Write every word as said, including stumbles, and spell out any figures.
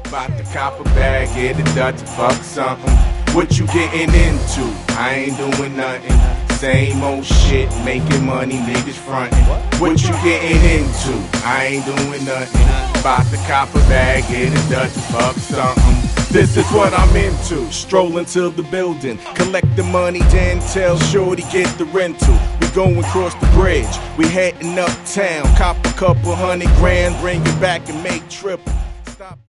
About to cop a bag, get a Dutch, fuck something. What you getting into? I ain't doing nothing. Same old shit, making money, niggas frontin'. What you getting into? I ain't doing nothing. About to cop a bag, get a Dutch, fuck something. This is what I'm into. Strolling to the building, collect the money, then tell Shorty get the rental. We going across the bridge, we heading uptown. Cop a couple hundred grand, bring it back and make triple. Stop.